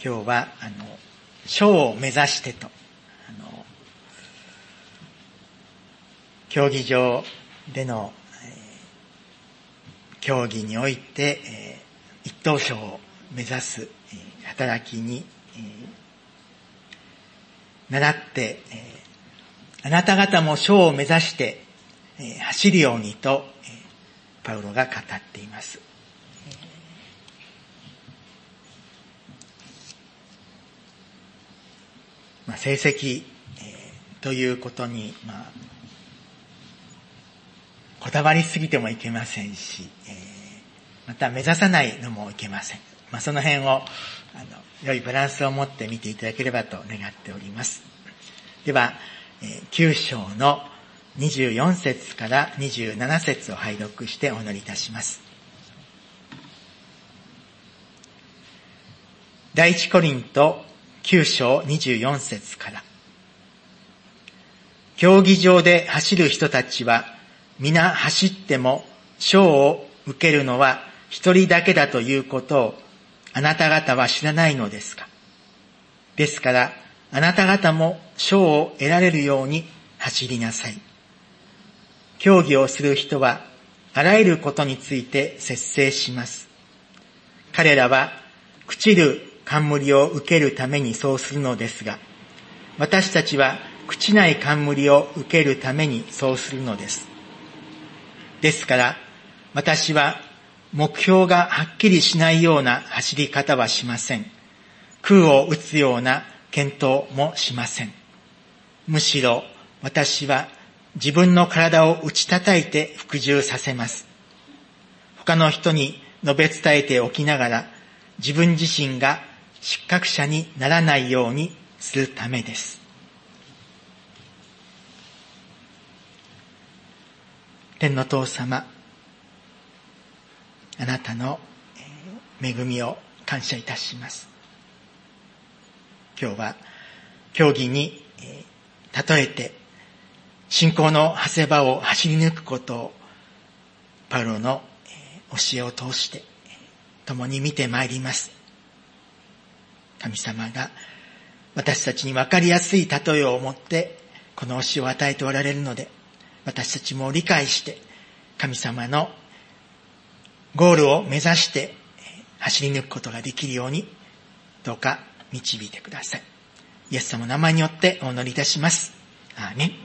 今日は賞を目指してと競技場での、競技において、一等賞を目指す、働きに、倣って、あなた方も賞を目指して、走るようにと、パウロが語っています。成績、ということに、こだわりすぎてもいけませんし、また目指さないのもいけません。その辺を良いバランスを持って見ていただければと願っております。では、9章の24節から27節を拝読してお祈りいたします。第一コリント9章24節から。競技場で走る人たちは皆走っても賞を受けるのは一人だけだということをあなた方は知らないのですか。ですからあなた方も賞を得られるように走りなさい。競技をする人はあらゆることについて節制します。彼らは朽ちる冠を受けるためにそうするのですが、私たちは朽ちない冠を受けるためにそうするのです。ですから私は目標がはっきりしないような走り方はしません。空を打つような検討もしません。むしろ私は自分の体を打ち叩いて服従させます。他の人に述べ伝えておきながら自分自身が失格者にならないようにするためです。天の父様、あなたの恵みを感謝いたします。今日は競技に例えて信仰の長谷場を走り抜くことをパウロの教えを通して共に見てまいります。神様が私たちに分かりやすい例えを持ってこの教えを与えておられるので、私たちも理解して神様のゴールを目指して走り抜くことができるようにどうか導いてください。イエス様の名前によってお祈りいたします。アーメン。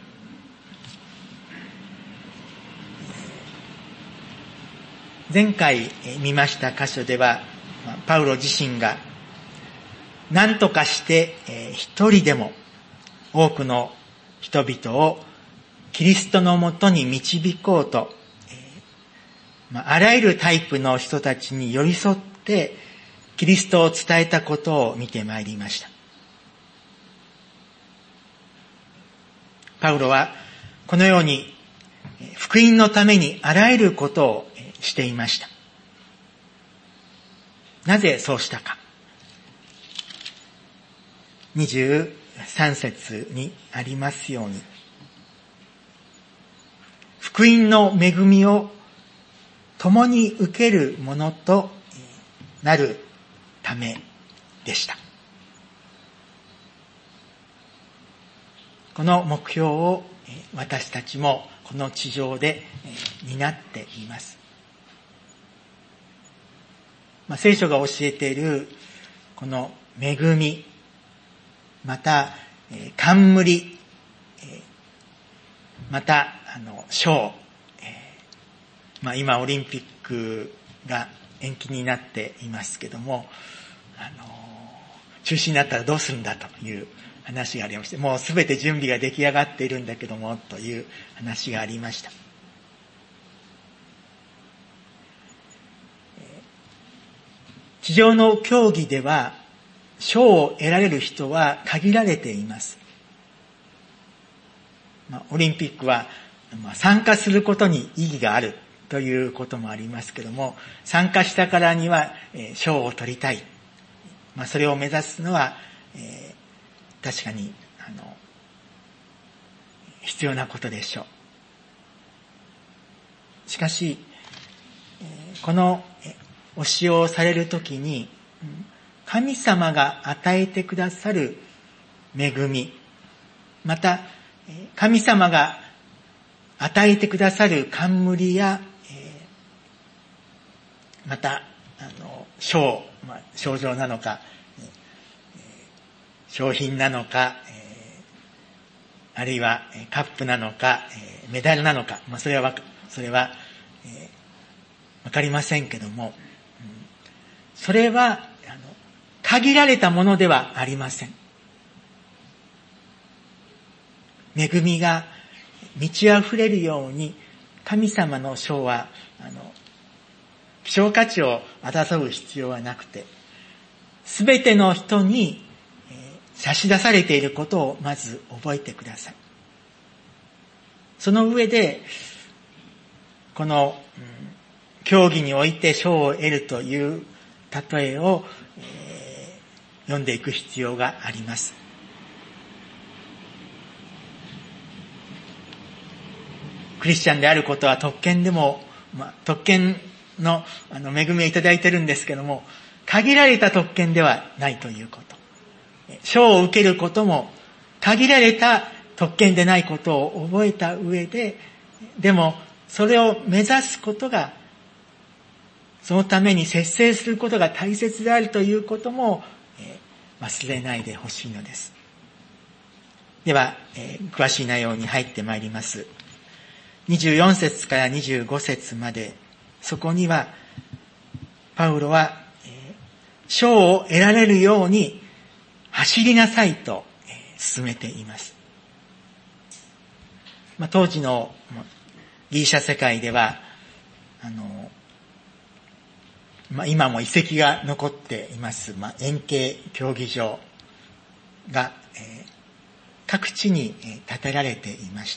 前回見ました箇所ではパウロ自身が何とかして一人でも多くの人々をキリストのもとに導こうと、あらゆるタイプの人たちに寄り添ってキリストを伝えたことを見てまいりました。パウロはこのように福音のためにあらゆることをしていました。なぜそうしたか。23節にありますように、福音の恵みを共に受けるものとなるためでした。この目標を私たちもこの地上で担っています。聖書が教えているこの恵み、また冠、また賞、今オリンピックが延期になっていますけども、中止になったらどうするんだという話がありまして、もうすべて準備が出来上がっているんだけどもという話がありました。地上の競技では賞を得られる人は限られています。オリンピックは参加することに意義があるということもありますけども、参加したからには賞を取りたい、それを目指すのは、確かに必要なことでしょう。しかしこの教えをされるときに、 神様が与えてくださる恵み、また神様が与えてくださる冠や、また賞状なのか、商品なのか、あるいはカップなのか、メダルなのか、それはわかりませんけども、それは限られたものではありません。恵みが満ち溢れるように、神様の賞は希少価値を争う必要はなくて、すべての人に差し出されていることをまず覚えてください。その上で、この教義において賞を得るという例えを読んでいく必要があります。クリスチャンであることは特権でも、特権の恵みをいただいているんですけども、限られた特権ではないということ。賞を受けることも限られた特権でないことを覚えた上で、でもそれを目指すことが、そのために節制することが大切であるということも忘れないでほしいのです。では、詳しい内容に入ってまいります。24節から25節まで、そこにはパウロは賞を得られるように走りなさいと進めています。当時のギリシャ世界では今も遺跡が残っています、円形競技場が各地に建てられていました。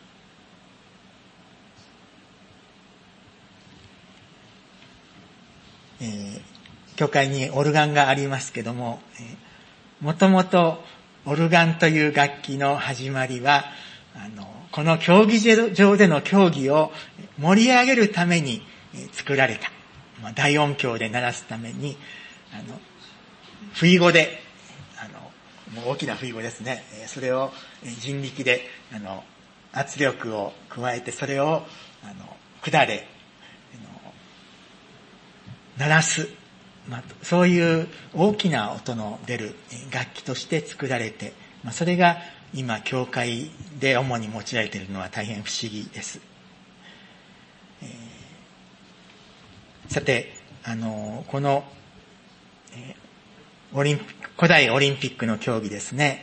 教会にオルガンがありますけども、もともとオルガンという楽器の始まりはこの競技場での競技を盛り上げるために作られた、大音響で鳴らすために不意語でもう大きな不意語ですね、それを人力で圧力を加えて、それを管で鳴らす、そういう大きな音の出る楽器として作られて、それが今教会で主に用いられているのは大変不思議です。さて、この古代オリンピックの競技ですね、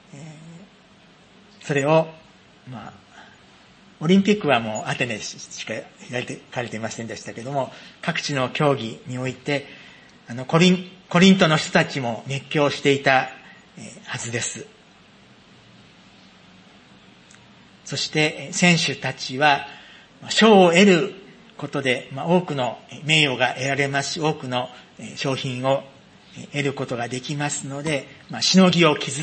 それをオリンピックはもうアテネしか開かれていませんでしたけども、各地の競技においてコリントの人たちも熱狂していたはずです。そして選手たちは賞を得ることで多くの名誉が得られますし、多くの商品を得ることができますので、しのぎを削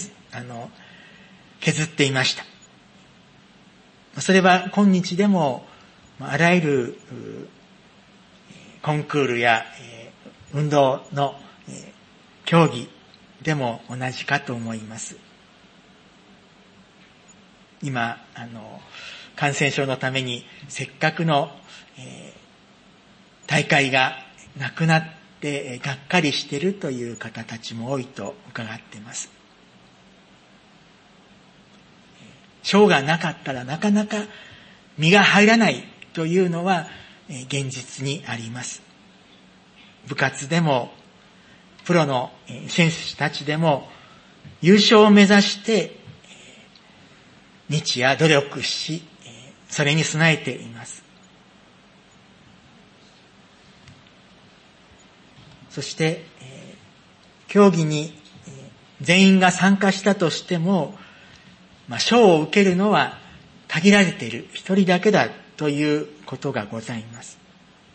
っていました。それは今日でもあらゆるコンクールや運動の競技でも同じかと思います。今感染症のためにせっかくの大会がなくなってがっかりしているという方たちも多いと伺っています。賞がなかったらなかなか身が入らないというのは現実にあります。部活でもプロの選手たちでも優勝を目指して日夜努力し、それに備えています。そして競技に全員が参加したとしても、賞を受けるのは限られている一人だけだということがございます。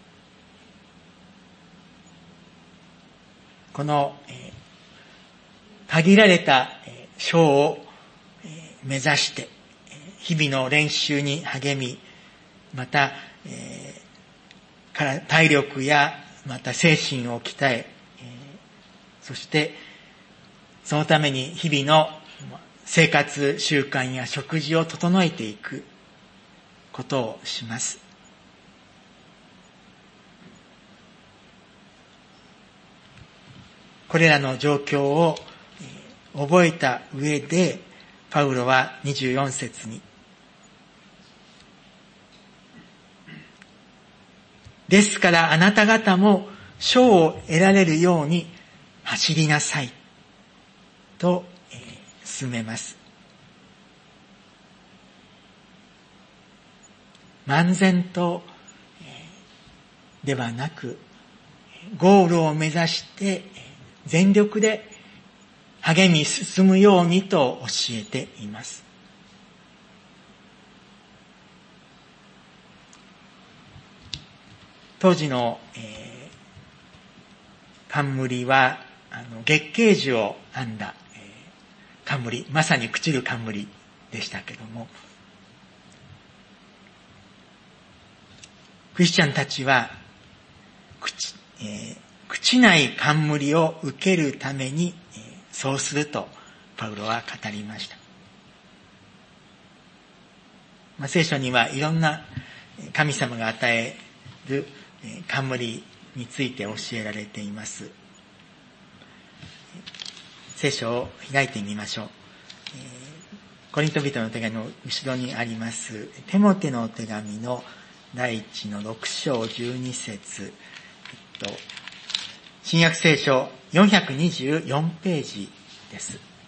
この限られた賞を目指して日々の練習に励み、また体力やまた精神を鍛え、 そしてそのために日々の生活習慣や食事を整えていくことをします。これらの状況を覚えた上で、パウロは24節に、ですからあなた方も賞を得られるように走りなさいと進めます。漫然とではなく、ゴールを目指して全力で励み進むようにと教えています。当時の冠は月桂樹を編んだ冠、まさに朽ちる冠でしたけども、クリスチャンたちは朽ちない冠を受けるためにそうするとパウロは語りました。聖書にはいろんな神様が与える冠について教えられています。聖書を開いてみましょう。コリント人の手紙の後ろにありますテモテの手紙の第1の6章12節、新約聖書424ページです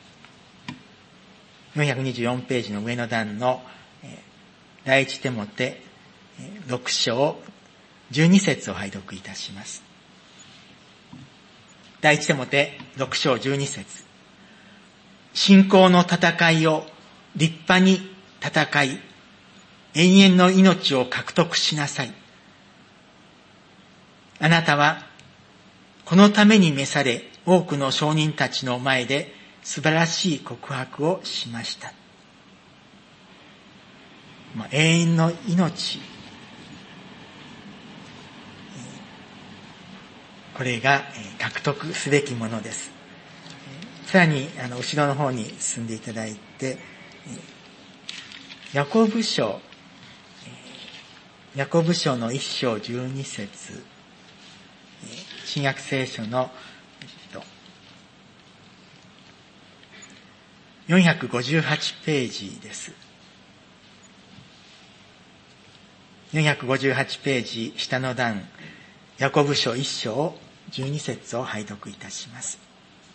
。424ページの上の段の第1テモテ6章12節を拝読いたします。第1テモテ6章12節、信仰の戦いを立派に戦い、永遠の命を獲得しなさい。あなたはこのために召され、多くの証人たちの前で素晴らしい告白をしました。永遠の命、これが獲得すべきものです。さらに後ろの方に進んでいただいて、ヤコブ書の1章12節、新約聖書の458ページです。458ページ下の段、ヤコブ書1章12節を拝読いたします。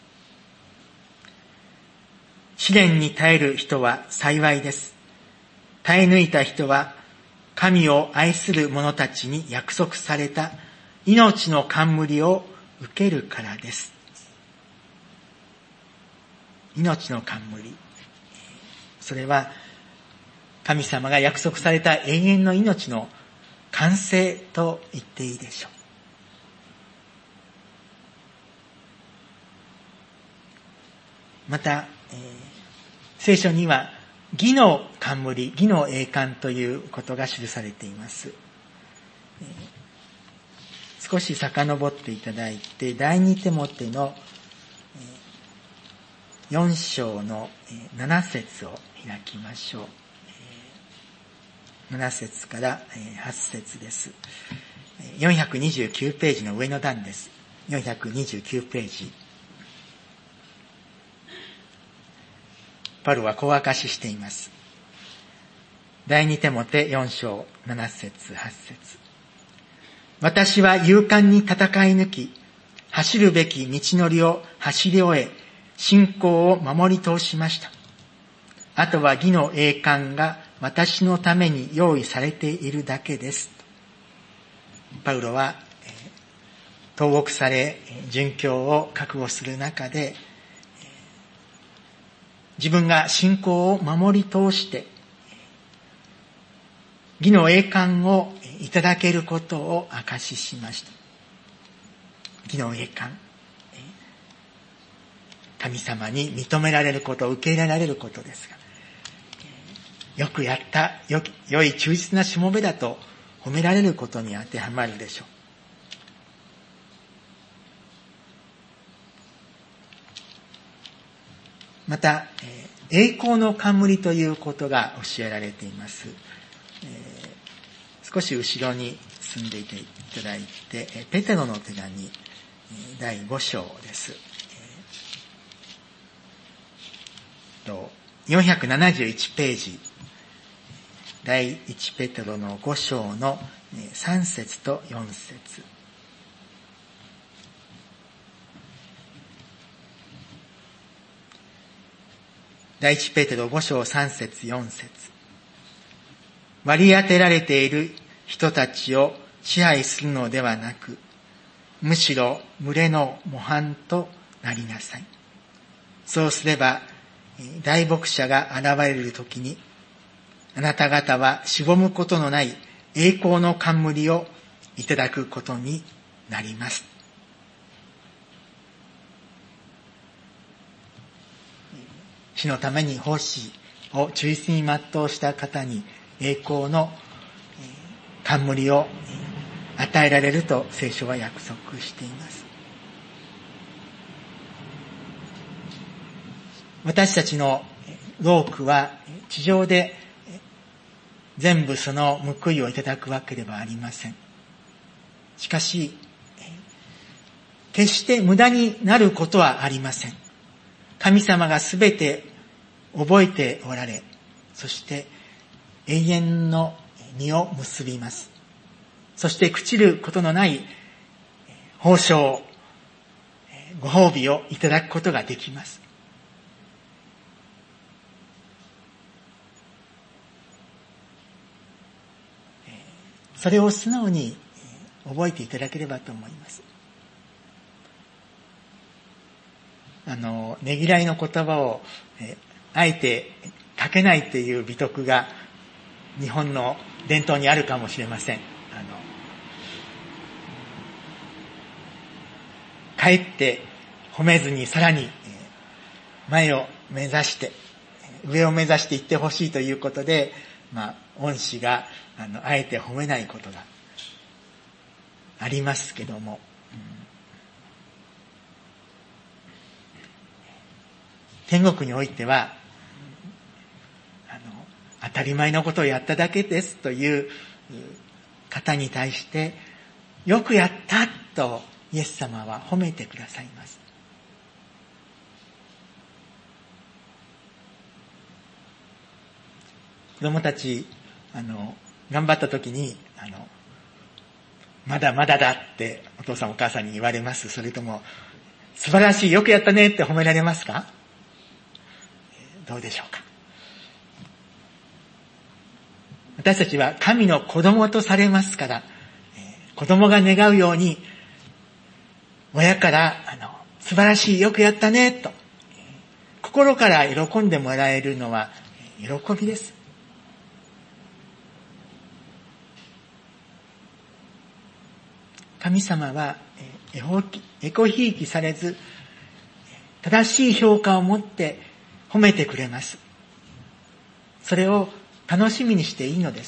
試練に耐える人は幸いです。耐え抜いた人は神を愛する者たちに約束された命の冠を受けるからです。命の冠、それは神様が約束された永遠の命の完成と言っていいでしょう。また、聖書には義の冠、義の栄冠ということが記されています。少し遡っていただいて、第2テモテの4章の7節を開きましょう。7節から8節です。429ページの上の段です。429ページ。パウロはこう明かししています。第2テモテ4章7節8節。私は勇敢に戦い抜き、走るべき道のりを走り終え、信仰を守り通しました。あとは義の栄冠が私のために用意されているだけです。パウロは投獄され、殉教を覚悟する中で、自分が信仰を守り通して、義の栄冠をいただけることを証ししました。義の栄冠。神様に認められること、受け入れられることですが、よくやった、良い忠実なしもべだと褒められることに当てはまるでしょう。 また、栄光の冠ということが教えられています。少し後ろに進んでいただいて、ペテロの手紙、第5章です。471ページ、第1ペテロの5章の3節と4節。第1ペテロ5章3節4節。割り当てられている人たちを支配するのではなく、むしろ群れの模範となりなさい。そうすれば、大牧者が現れるときに、あなた方はしぼむことのない栄光の冠をいただくことになります。主のために奉仕を忠実に全うした方に栄光の冠を与えられると聖書は約束しています。私たちの労苦は地上で全部その報いをいただくわけではありません。しかし、決して無駄になることはありません。神様がすべて覚えておられ、そして永遠の実を結びます。そして朽ちることのない報奨、ご褒美をいただくことができます。それを素直に覚えていただければと思います。ねぎらいの言葉をあえてかけないという美徳が日本の伝統にあるかもしれません。かえって褒めずにさらに前を目指して上を目指していってほしいということで、恩師があえて褒めないことがありますけども、天国においては当たり前のことをやっただけですという方に対してよくやったとイエス様は褒めてくださいます。子供たち頑張った時にまだまだだってお父さんお母さんに言われます？それとも素晴らしい、よくやったねって褒められますか？どうでしょうか。私たちは神の子供とされますから、子供が願うように親から素晴らしい、よくやったねと心から喜んでもらえるのは喜びです。神様はエコひいきされず正しい評価を持って褒めてくれます。それを楽しみにしていいのです。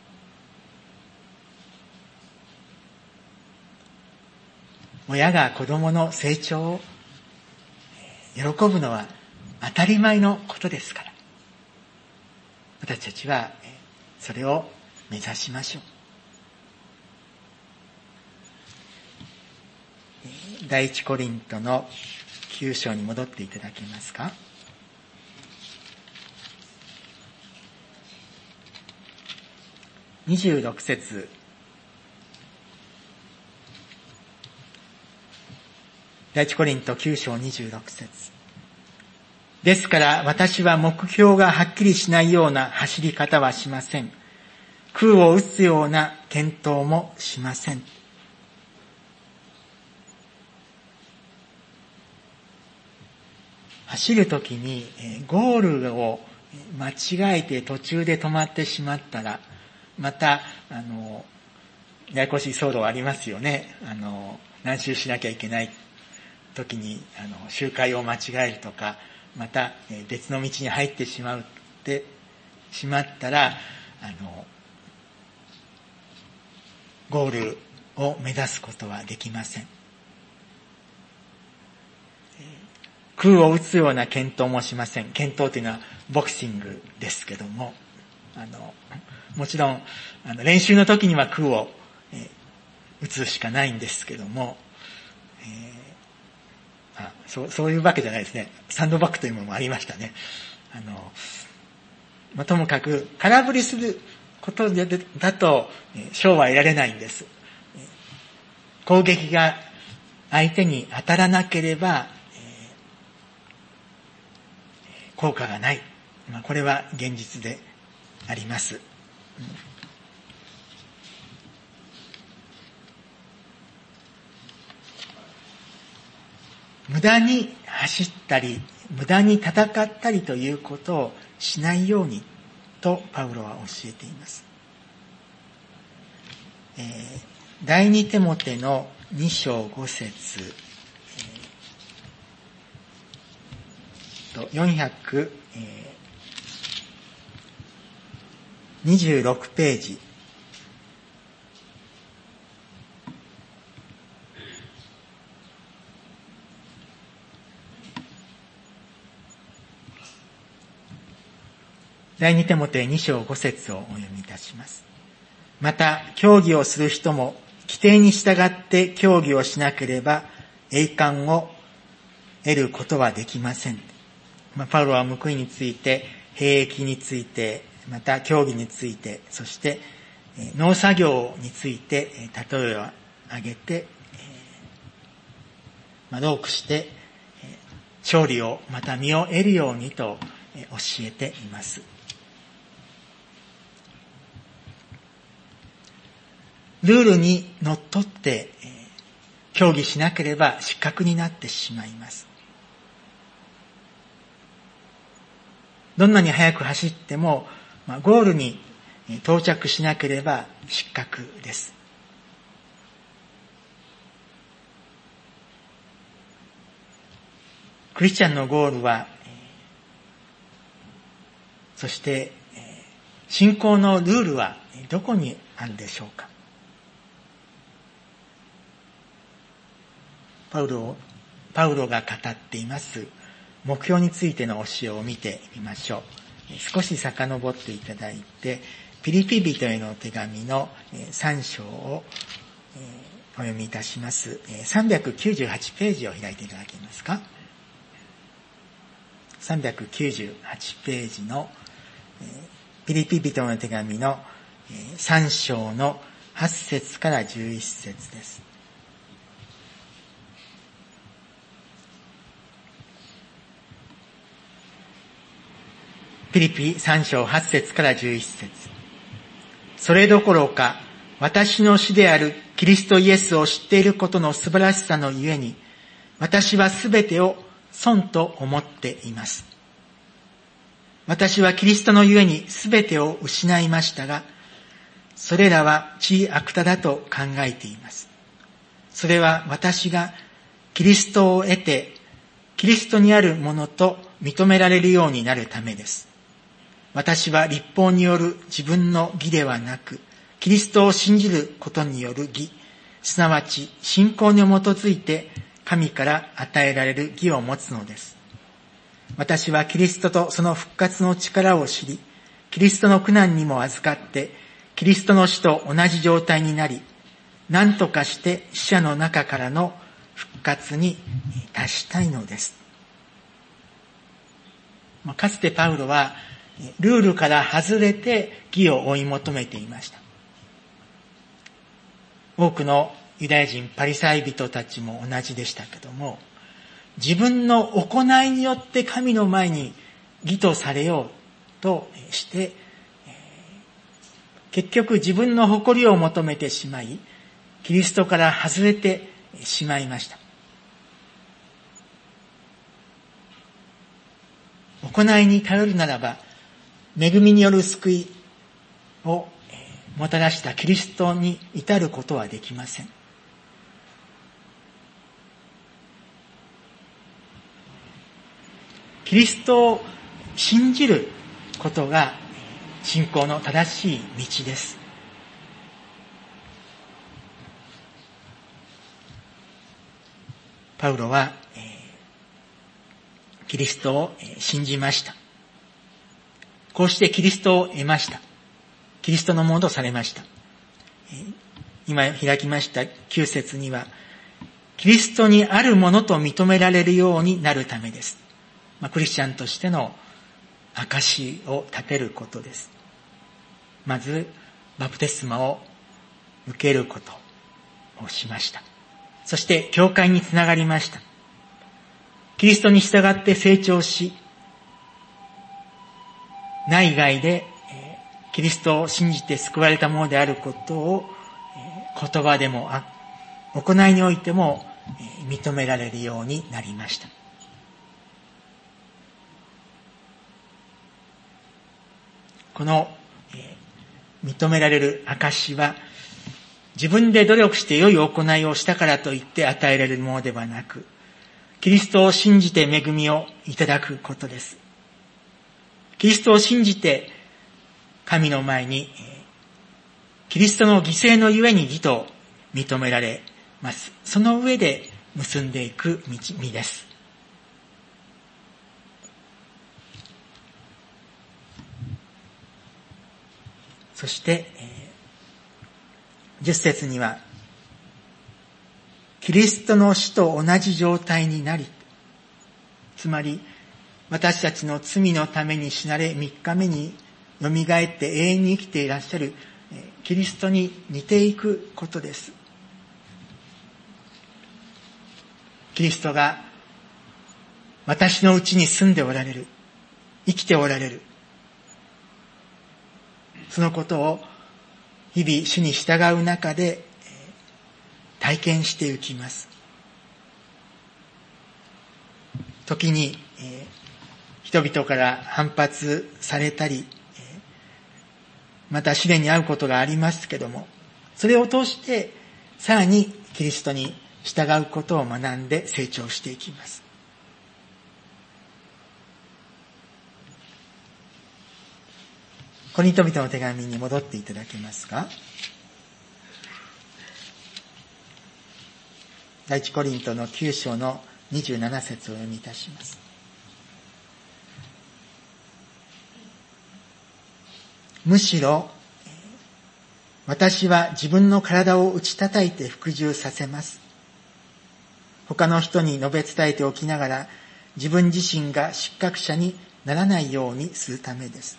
親が子供の成長を喜ぶのは当たり前のことですから、私たちはそれを目指しましょう。第一コリントの9章に戻っていただけますか。26節。第一コリント9章26節。ですから私は目標がはっきりしないような走り方はしません。空を打つような検討もしません。走るときにゴールを間違えて途中で止まってしまったら、またややこしい騒動ありますよね。何周しなきゃいけないときに周回を間違えるとか、また別の道に入ってしまったらゴールを目指すことはできません。 空を打つような剣闘もしません。剣闘というのはボクシングですけども、もちろん練習の時には空を、打つしかないんですけども、そういうわけじゃないですね。サンドバッグというものもありましたね。ともかく空振りすることだと賞は得られないんです。攻撃が相手に当たらなければ、効果がない。これは現実であります。無駄に走ったり、無駄に戦ったりということをしないようにとパウロは教えています。第二テモテの2章5節426ページ。第二テモテ2章5節をお読みいたします。また、教義をする人も、規定に従って教義をしなければ、栄冠を得ることはできません。パウロは報いについて、兵役について、また教義について、そして農作業について例えを挙げて、労苦して勝利をまた身を得るようにと教えています。ルールにのっとって競技しなければ失格になってしまいます。どんなに速く走っても、ゴールに到着しなければ失格です。クリスチャンのゴールは、そして信仰のルールはどこにあるでしょうか。パウロが語っています目標についての教えを見てみましょう。少し遡っていただいて、ピリピ人への手紙の3章をお読みいたします。398ページを開いていただけますか。398ページのピリピ人への手紙の3章の8節から11節です。ピリピ3章8節から11節。それどころか、私の主であるキリストイエスを知っていることの素晴らしさのゆえに、私はすべてを損と思っています。私はキリストのゆえにすべてを失いましたが、それらは地悪多だと考えています。それは私がキリストを得て、キリストにあるものと認められるようになるためです。私は律法による自分の義ではなく、キリストを信じることによる義、すなわち信仰に基づいて神から与えられる義を持つのです。私はキリストとその復活の力を知り、キリストの苦難にも預かって、キリストの死と同じ状態になり、何とかして死者の中からの復活に達したいのです。かつてパウロはルールから外れて義を追い求めていました。多くのユダヤ人パリサイ人たちも同じでしたけども、自分の行いによって神の前に義とされようとして、結局自分の誇りを求めてしまい、キリストから外れてしまいました。行いに頼るならば、恵みによる救いをもたらしたキリストに至ることはできません。キリストを信じることが信仰の正しい道です。パウロはキリストを信じました。こうしてキリストを得ました。キリストのものとされました。今開きました9節には、キリストにあるものと認められるようになるためです。クリスチャンとしての証を立てることです。まず、バプテスマを受けることをしました。そして、教会につながりました。キリストに従って成長し、内外でキリストを信じて救われたものであることを言葉でも行いにおいても認められるようになりました。この認められる証は、自分で努力して良い行いをしたからといって与えられるものではなく、キリストを信じて恵みをいただくことです。キリストを信じて神の前にキリストの犠牲のゆえに義と認められます。その上で結んでいく道です。そして10節には、キリストの死と同じ状態になり、つまり私たちの罪のために死なれ3日目によみがえって永遠に生きていらっしゃるキリストに似ていくことです。キリストが私のうちに住んでおられる、生きておられる、そのことを日々主に従う中で体験していきます。時に人々から反発されたり、また試練に遭うことがありますけども、それを通してさらにキリストに従うことを学んで成長していきます。コリント人の手紙に戻っていただけますか。第一コリントの9章の27節をお読みいたします。むしろ私は自分の体を打ち叩いて服従させます。他の人に述べ伝えておきながら自分自身が失格者にならないようにするためです。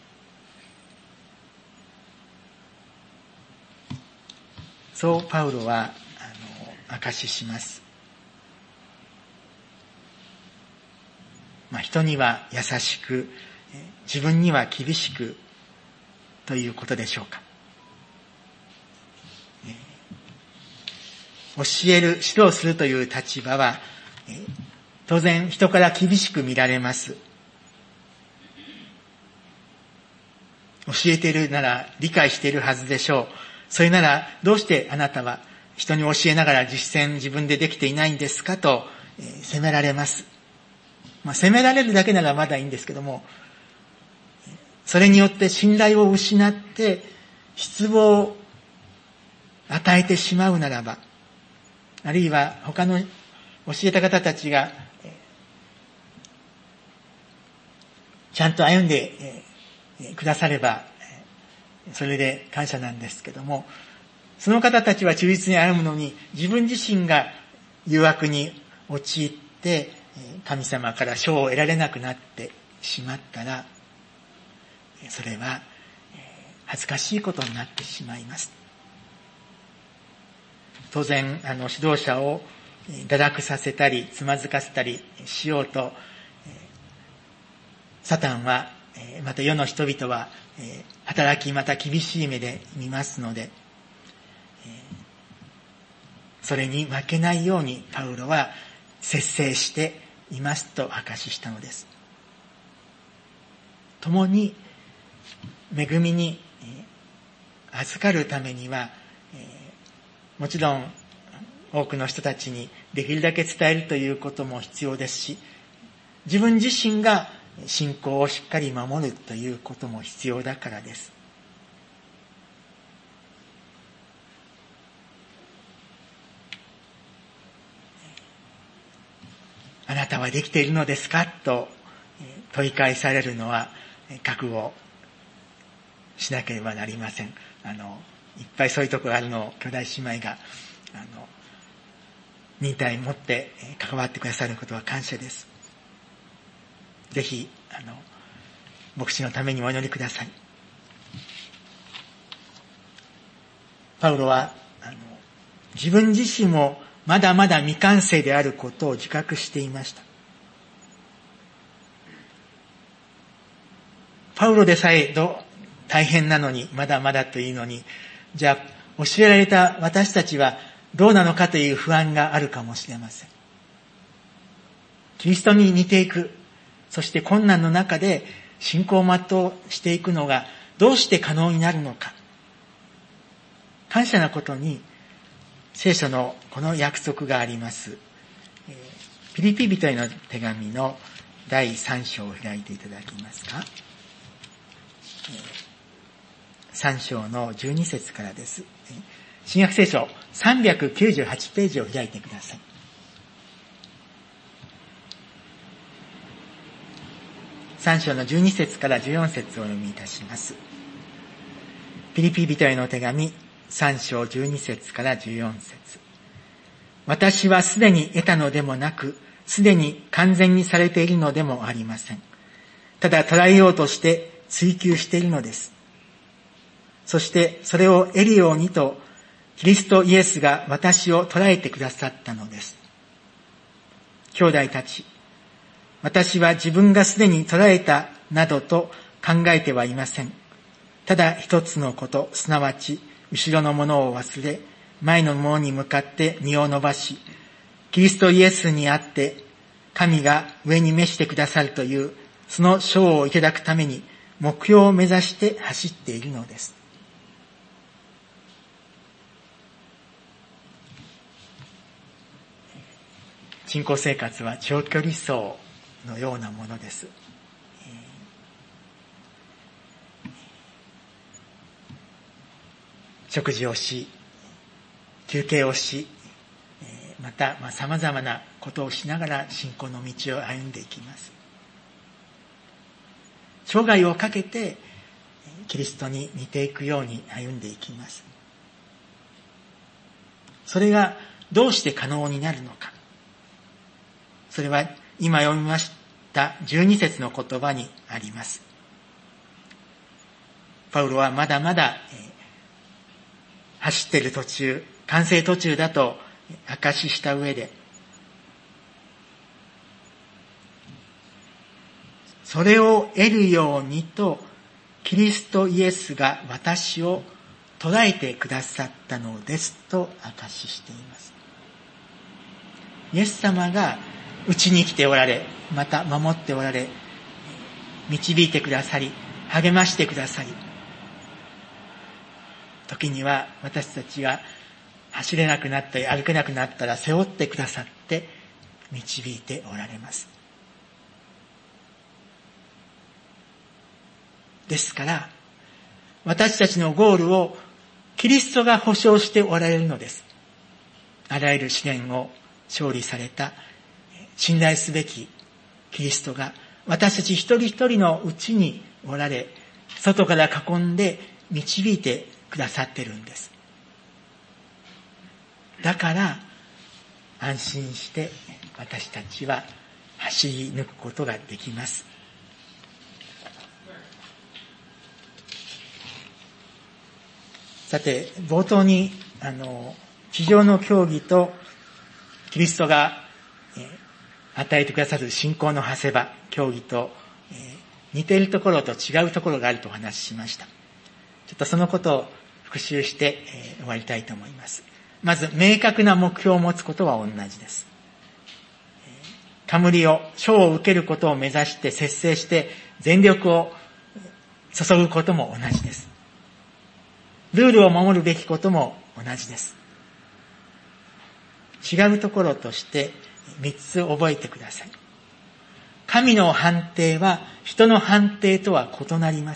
そうパウロは証しします。人には優しく、自分には厳しくということでしょうか。教える、指導するという立場は、当然人から厳しく見られます。教えているなら理解しているはずでしょう。それならどうしてあなたは人に教えながら実践自分でできていないんですかと責められます。責められるだけならまだいいんですけども、それによって信頼を失って失望を与えてしまうならば、あるいは他の教えた方たちがちゃんと歩んでくださればそれで感謝なんですけども、その方たちは忠実に歩むのに自分自身が誘惑に陥って神様から賞を得られなくなってしまったら、それは恥ずかしいことになってしまいます。当然指導者を堕落させたりつまずかせたりしようとサタンは、また世の人々は働きまた厳しい目で見ますので、それに負けないようにパウロは節制していますと証ししたのです。共に恵みに預かるためには、もちろん多くの人たちにできるだけ伝えるということも必要ですし、自分自身が信仰をしっかり守るということも必要だからです。 あなたはできているのですかと問い返されるのは覚悟しなければなりません。いっぱいそういうところがあるのを兄弟姉妹が忍耐を持って関わってくださることは感謝です。ぜひ牧師のためにお祈りください。パウロは自分自身もまだまだ未完成であることを自覚していました。パウロでさえ大変なのに、まだまだというのに、じゃあ教えられた私たちはどうなのかという不安があるかもしれません。キリストに似ていく、そして困難の中で信仰を全うしていくのがどうして可能になるのか。感謝なことに聖書のこの約束があります。ピリピ人への手紙の第3章を開いていただけますか。3章の12節からです。新約聖書398ページを開いてください。3章の12節から14節をお読みいたします。ピリピ人への手紙3章12節から14節。私はすでに得たのでもなく、すでに完全にされているのでもありません。ただ捉えようとして追求しているのです。そしてそれを得るようにと、キリストイエスが私を捉えてくださったのです。兄弟たち、私は自分がすでに捉えたなどと考えてはいません。ただ一つのこと、すなわち後ろのものを忘れ、前のものに向かって身を伸ばし、キリストイエスにあって神が上に召してくださるというその賞をいただくために目標を目指して走っているのです。信仰生活は長距離走のようなものです。食事をし、休憩をし、また様々なことをしながら信仰の道を歩んでいきます。生涯をかけてキリストに似ていくように歩んでいきます。それがどうして可能になるのか。それは今読みました12節の言葉にあります。パウロはまだまだ走っている途中、完成途中だと証しした上で、それを得るようにとキリストイエスが私を捉えてくださったのですと証ししています。イエス様がうちに来ておられ、また守っておられ、導いてくださり、励ましてくださり、時には私たちが走れなくなったり歩けなくなったら背負ってくださって導いておられます。ですから私たちのゴールをキリストが保証しておられるのです。あらゆる試練を勝利された信頼すべきキリストが私たち一人一人のうちにおられ、外から囲んで導いてくださっているんです。だから安心して私たちは走り抜くことができます。さて、冒頭に地上の教義とキリストが与えてくださる信仰の長谷場、教義と似ているところと違うところがあるとお話ししました。ちょっとそのことを復習して終わりたいと思います。まず、明確な目標を持つことは同じです。冠を、賞を受けることを目指して節制して全力を注ぐことも同じです。ルールを守るべきことも同じです。違うところとして3つ覚えてください。神の判定は人の判定とは異なります。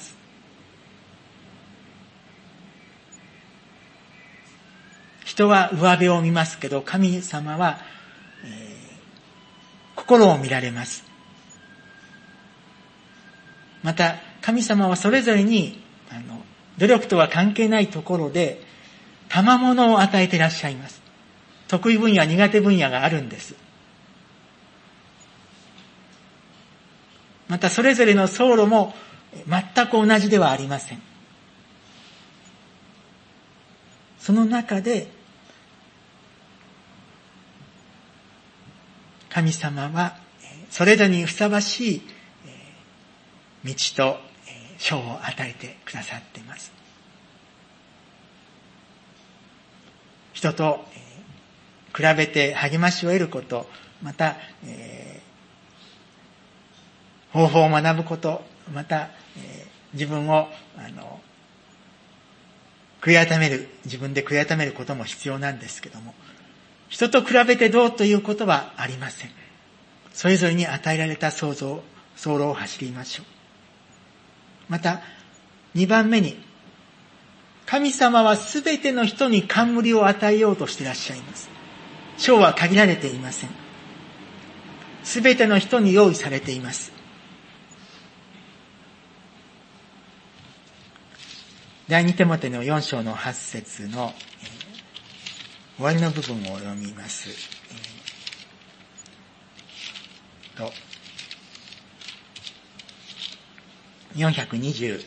人は上辺を見ますけど、神様は、 心を見られます。また神様はそれぞれに努力とは関係ないところで賜物を与えていらっしゃいます。得意分野苦手分野があるんです。またそれぞれの走路も全く同じではありません。その中で神様はそれぞれにふさわしい道と賞を与えてくださっています。人と比べて励ましを得ること、また方法を学ぶこと、また自分を自分で悔い改めることも必要なんですけども、人と比べてどうということはありません。それぞれに与えられた走路を走りましょう。また2番目に、神様はすべての人に冠を与えようとしていらっしゃいます。賞は限られていません。すべての人に用意されています。第2テモテの4章の8節の終わりの部分を読みます。429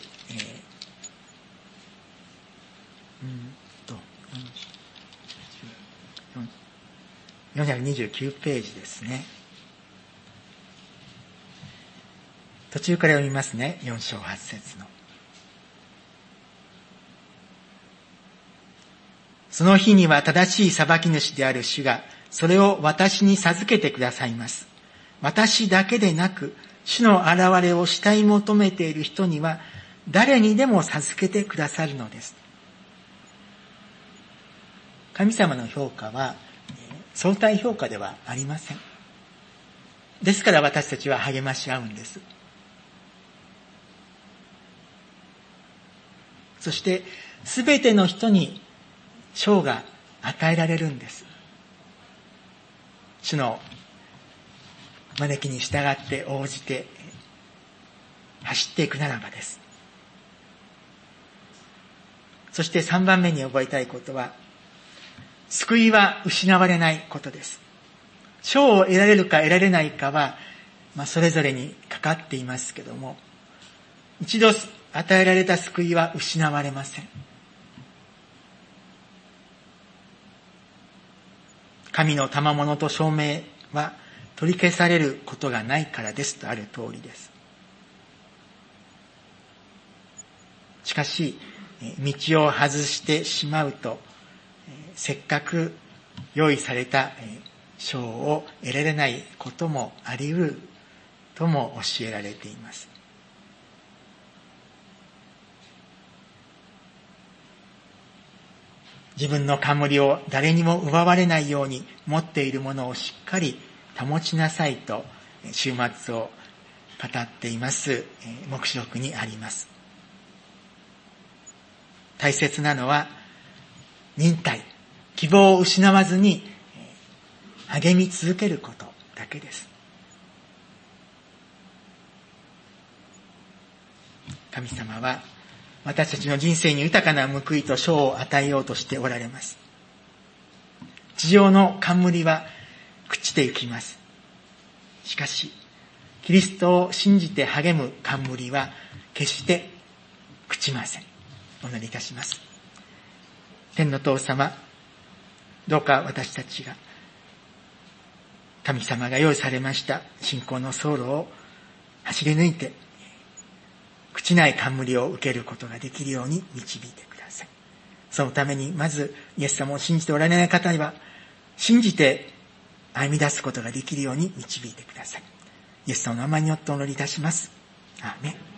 ページですね。途中から読みますね。4章8節の。その日には正しい裁き主である主がそれを私に授けてくださいます。私だけでなく主の現れを慕い求めている人には誰にでも授けてくださるのです。神様の評価は相対評価ではありません。ですから私たちは励まし合うんです。そしてすべての人に賞が与えられるんです。主の招きに従って応じて走っていくならばです。そして3番目に覚えたいことは、救いは失われないことです。賞を得られるか得られないかは、それぞれにかかっていますけども、一度与えられた救いは失われません。神の賜物と証明は取り消されることがないからですとある通りです。しかし、道を外してしまうと、せっかく用意された賞を得られないこともあり得るとも教えられています。自分の冠を誰にも奪われないように持っているものをしっかり保ちなさいと終末を語っています黙示録にあります。大切なのは忍耐、希望を失わずに励み続けることだけです。神様は私たちの人生に豊かな報いと賞を与えようとしておられます。地上の冠は朽ちていきます。しかし、キリストを信じて励む冠は決して朽ちません。お祈りいたします。天の父様、どうか私たちが神様が用意されました信仰の走路を走り抜いて、朽ちない冠を受けることができるように導いてください。そのためにまずイエス様を信じておられない方には信じて歩み出すことができるように導いてください。イエス様の名前によってお祈りいたします。アーメン。